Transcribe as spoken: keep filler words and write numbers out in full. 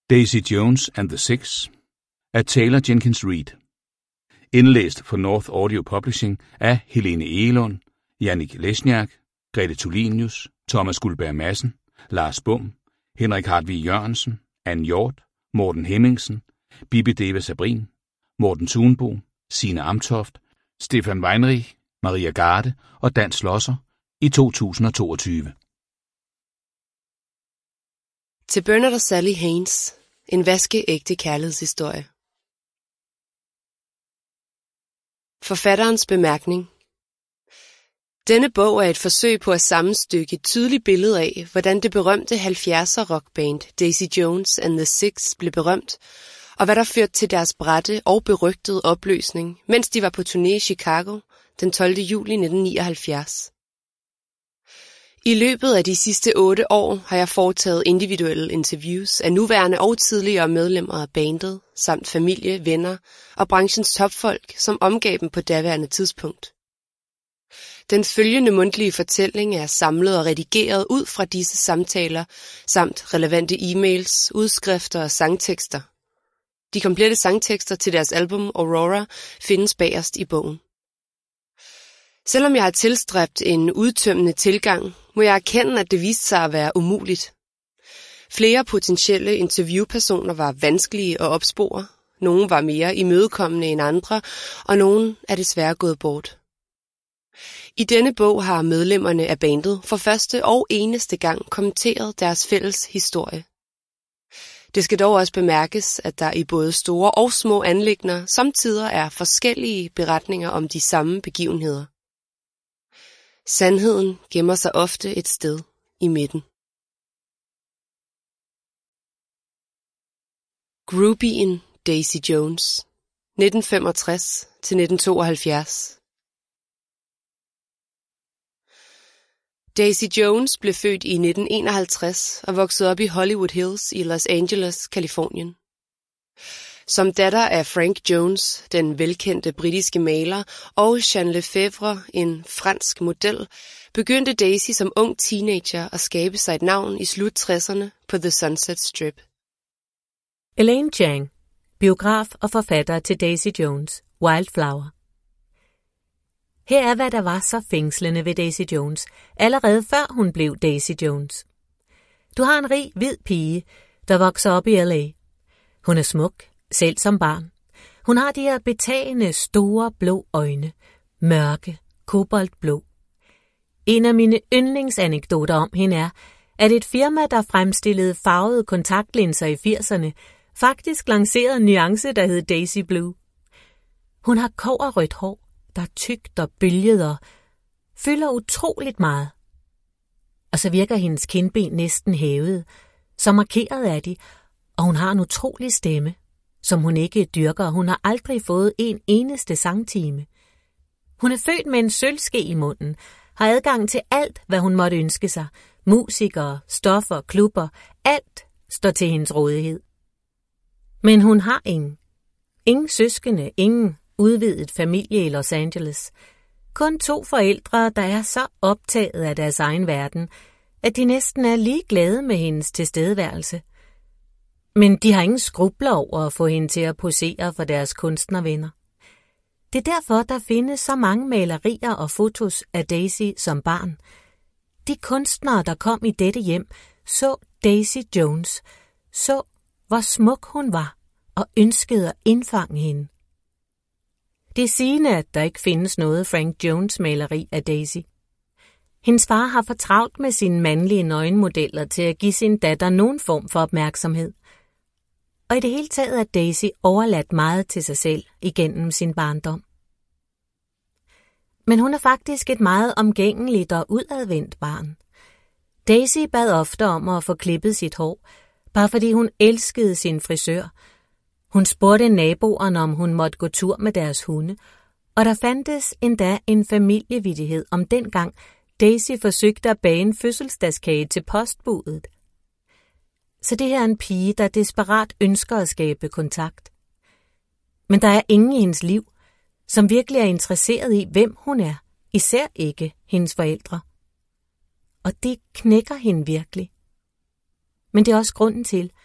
Daisy Jones and the Six af Taylor Jenkins Reid. Indlæst på North Audio Publishing af Helene Egelund, Jannik Lesniak, Grete Tulinius, Thomas Guldberg Madsen, Lars Bum, Henrik Hartvig Jørgensen, Anne Hjort, Morten Hemmingsen, Bibi Deva Sabrin, Morten Thunbo, Signe Amtoft, Stefan Weinrich, Maria Garde og Dan Schlosser i to tusind og toogtyve. Til Bernard og Sally Haynes, en vaskeægte kærlighedshistorie. Forfatterens bemærkning. Denne bog er et forsøg på at sammenstykke et tydeligt billede af, hvordan det berømte halvfjerdser rockband Daisy Jones and the Six blev berømt, og hvad der førte til deres bratte og berygtede opløsning, mens de var på turné i Chicago den tolvte juli nitten nioghalvfjerds. I løbet af de sidste otte år har jeg foretaget individuelle interviews af nuværende og tidligere medlemmer af bandet, samt familie, venner og branchens topfolk, som omgav dem på daværende tidspunkt. Den følgende mundtlige fortælling er samlet og redigeret ud fra disse samtaler, samt relevante e-mails, udskrifter og sangtekster. De komplette sangtekster til deres album Aurora findes bagerst i bogen. Selvom jeg har tilstræbt en udtømmende tilgang, må jeg erkende, at det viste sig at være umuligt. Flere potentielle interviewpersoner var vanskelige at opspore, nogle var mere imødekommende end andre, og nogle er desværre gået bort. I denne bog har medlemmerne af bandet for første og eneste gang kommenteret deres fælles historie. Det skal dog også bemærkes, at der i både store og små anliggender samtidig er forskellige beretninger om de samme begivenheder. Sandheden gemmer sig ofte et sted i midten. Groupien Daisy Jones, nitten femogtres til nitten tooghalvfjerds. Daisy Jones blev født i nitten enoghalvtreds og voksede op i Hollywood Hills i Los Angeles, Californien. Som datter af Frank Jones, den velkendte britiske maler, og Jeanne Lefebvre, en fransk model, begyndte Daisy som ung teenager at skabe sig et navn i slut tresserne på The Sunset Strip. Elaine Chang, biograf og forfatter til Daisy Jones, Wildflower. Her er, hvad der var så fængslende ved Daisy Jones, allerede før hun blev Daisy Jones. Du har en rig, hvid pige, der vokser op i L A. Hun er smuk, selv som barn. Hun har de her betagende, store, blå øjne. Mørke, koboltblå. En af mine yndlingsanekdoter om hende er, at et firma, der fremstillede farvede kontaktlinser i firserne, faktisk lancerede en nuance, der hed Daisy Blue. Hun har kobberrødt hår, der er tykt og bølget og fylder utroligt meget. Og så virker hendes kindben næsten hævet, så markeret er de, og hun har en utrolig stemme, som hun ikke dyrker. Hun har aldrig fået en eneste sangtime. Hun er født med en sølvske i munden, har adgang til alt, hvad hun måtte ønske sig. Musikere, stoffer, klubber, alt står til hendes rådighed. Men hun har ingen. Ingen søskende, ingen udvidet familie i Los Angeles. Kun to forældre, der er så optaget af deres egen verden, at de næsten er ligeglade med hendes tilstedeværelse. Men de har ingen skrubler over at få hende til at posere for deres kunstnervenner. Det er derfor, der findes så mange malerier og fotos af Daisy som barn. De kunstnere, der kom i dette hjem, så Daisy Jones, så hvor smuk hun var og ønskede at indfange hende. Det er sigende, at der ikke findes noget Frank Jones maleri af Daisy. Hendes far har for travlt med sine mandlige nøgenmodeller til at give sin datter nogen form for opmærksomhed. Og i det hele taget er Daisy overladt meget til sig selv igennem sin barndom. Men hun er faktisk et meget omgængeligt og udadvendt barn. Daisy bad ofte om at få klippet sit hår, bare fordi hun elskede sin frisør. Hun spurgte naboerne, om hun måtte gå tur med deres hunde, og der fandtes endda en familievittighed om dengang Daisy forsøgte at bage en fødselsdagskage til postbudet. Så det her er en pige, der desperat ønsker at skabe kontakt. Men der er ingen i hendes liv, som virkelig er interesseret i, hvem hun er, især ikke hendes forældre. Og det knækker hende virkelig. Men det er også grunden til,